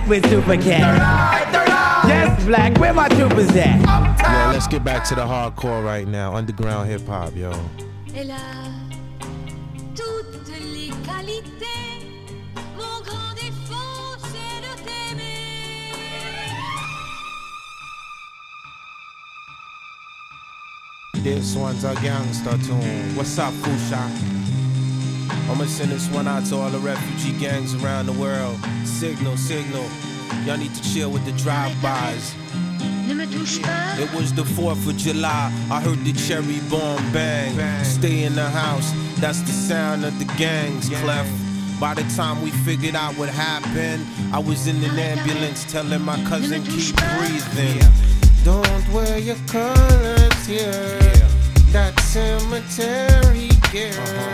with Super Cat. Yes, Black, where my troopers at? Yo, let's get back to the hardcore right now. Underground hip hop, yo. Elle a toutes les qualités. Mon grand défaut, c'est de t'aimer. This one's a gangster tune. What's up, Fusha? I'ma send this one out to all the refugee gangs around the world. Signal, signal. Y'all need to chill with the drive-bys. Ne me touche pas. It was the 4th of July. I heard the cherry bomb bang. Stay in the house. That's the sound of the gangs, Clef. By the time we figured out what happened, I was in an ambulance telling my cousin keep breathing. Don't wear your colors here. That cemetery gear.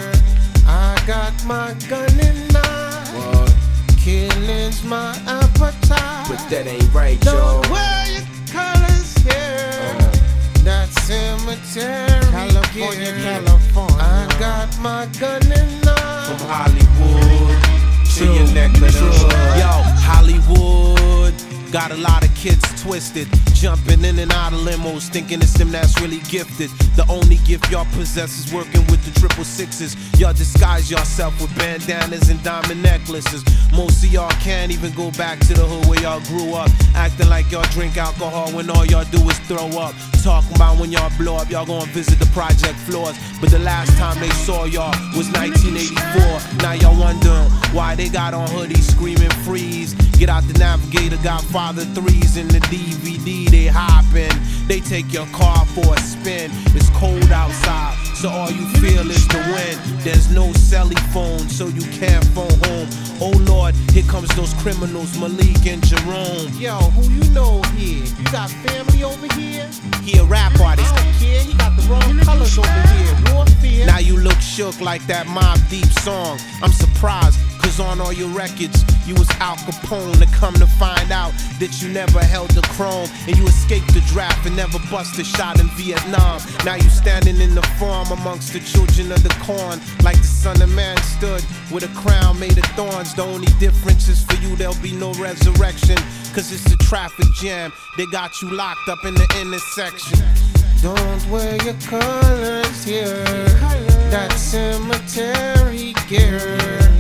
I got my gun and knife. Killing's my appetite. But that ain't right, yo. Don't wear your colors here. That cemetery California, gear. California. I got my gun and knife. From Hollywood to your neck of the hood. Yo, Hollywood got a lot of kids twisted, jumping in and out of limos, thinking it's them that's really gifted. The only gift y'all possess is working with the 666s. Y'all disguise yourself with bandanas and diamond necklaces. Most of y'all can't even go back to the hood where y'all grew up, acting like y'all drink alcohol when all y'all do is throw up. Talking about when y'all blow up, y'all gonna visit the project floors. But the last time they saw y'all was 1984. Now y'all wondering why they got on hoodies screaming freeze. Get out the Navigator, got Father 3s in the DVD. They hoppin', they take your car for a spin. It's cold outside, so all you feel is the wind. There's no celly phone, so you can't phone home. Oh Lord, here comes those criminals, Malik and Jerome. Yo, who you know here? You got family over here? He a rap artist. I don't care, he got the wrong colors over here. Warfare. Now you look shook like that Mobb Deep song. I'm surprised, cause on all your records, you was Al Capone. To come to find out that you never held the chrome, and you escaped the draft and never bust a shot in Vietnam. Now you standing in the farm amongst the children of the corn, like the Son of Man stood with a crown made of thorns. The only difference is for you there'll be no resurrection, cause it's a traffic jam. They got you locked up in the intersection. Don't wear your colors here. That cemetery gear.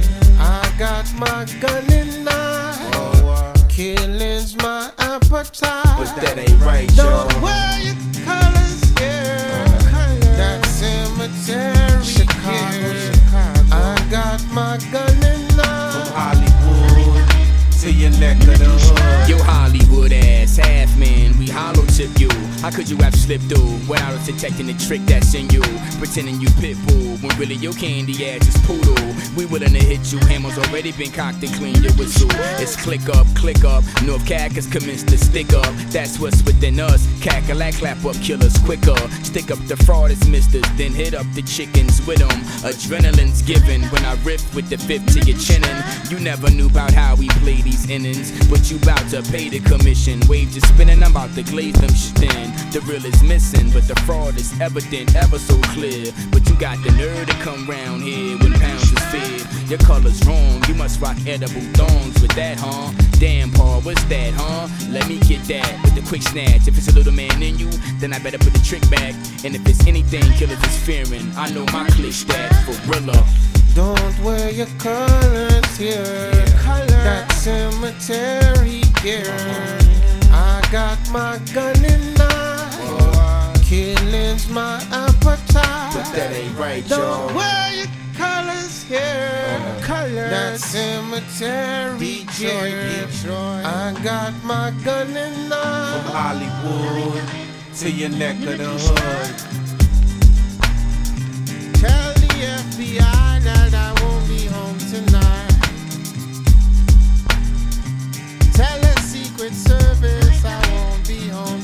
I got my gun and knife. Killing's my appetite. But that ain't right, yo. Don't wear your colors here. That cemetery gear. I got my gun and knife. From Hollywood to your neck of the hood. Yo, Hollywood ass, half man, we hollow tip you. How could you have slipped through without us detecting the trick that's in you? Pretending you pit bull when really your candy ass is poodle. We willing to hit you, hammers already been cocked to clean your whistle. It's click up, North Cac has commenced to stick up. That's what's within us, cackalack, clap up killers quicker. Stick up the fraudest misters, then hit up the chickens with them. Adrenaline's given when I riff with the fifth to your chinnin'. You never knew about how we play these innings, but you bout to pay the commission. Waves is spinning, I'm about to glaze them shit in. The real is missing, but the fraud is evident, ever so clear. But you got the nerve to come round here when pounds is feared. Your color's wrong, you must rock edible thongs with that, huh? Damn, Paul, what's that, huh? Let me get that with the quick snatch. If it's a little man in you, then I better put the trick back. And if it's anything killers is fearing, I know my click stat for realer. Don't wear your colors here. That cemetery gear. I got my gun and knife. Killing's my appetite. But that ain't right, yo. Don't wear your colors here. That cemetery gear. I got my gun and knife. From Hollywood to your neck of the hood. Tell the FBI that I won't be home tonight. Tell the Secret Service I won't be home